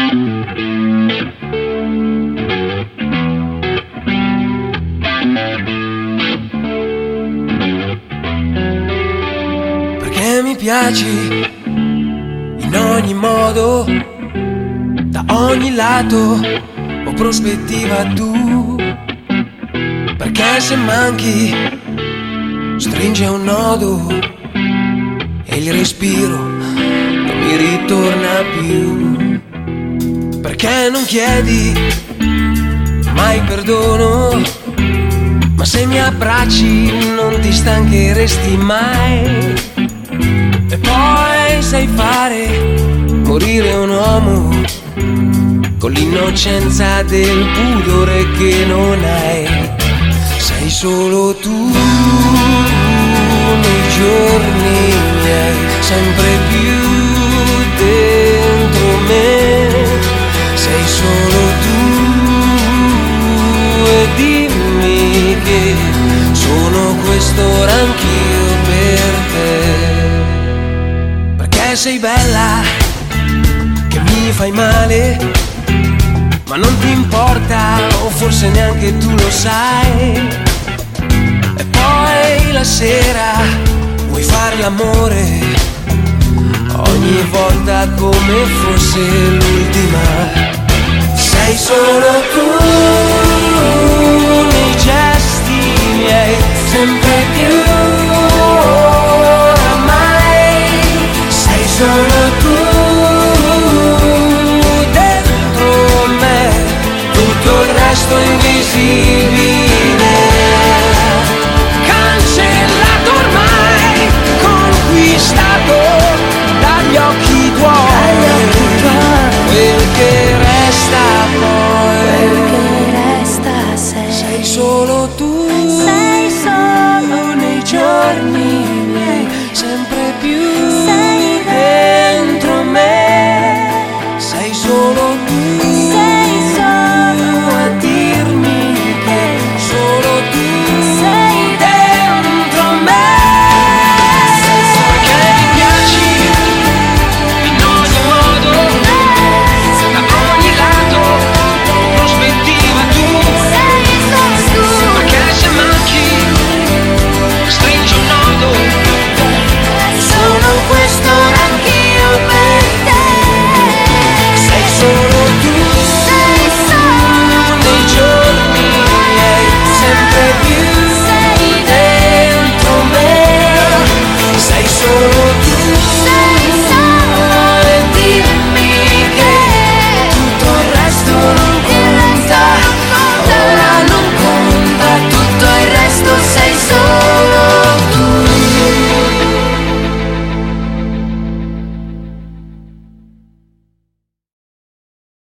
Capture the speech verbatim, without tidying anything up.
Perché mi piaci in ogni modo, da ogni lato o prospettiva tu. Perché se manchi stringe un nodo e il respiro non mi ritorna più. Perché non chiedi mai perdono, ma se mi abbracci non ti stancheresti mai. E poi sai fare morire un uomo con l'innocenza del pudore che non hai. Sei solo tu nei giorni miei, sempre più dentro me. Sei solo tu e dimmi che sono quest'ora anch'io per te. Perché sei bella, che mi fai male, ma non ti importa, o forse neanche tu lo sai. E poi la sera vuoi fare l'amore, ogni volta come fosse l'ultima. Sei solo tu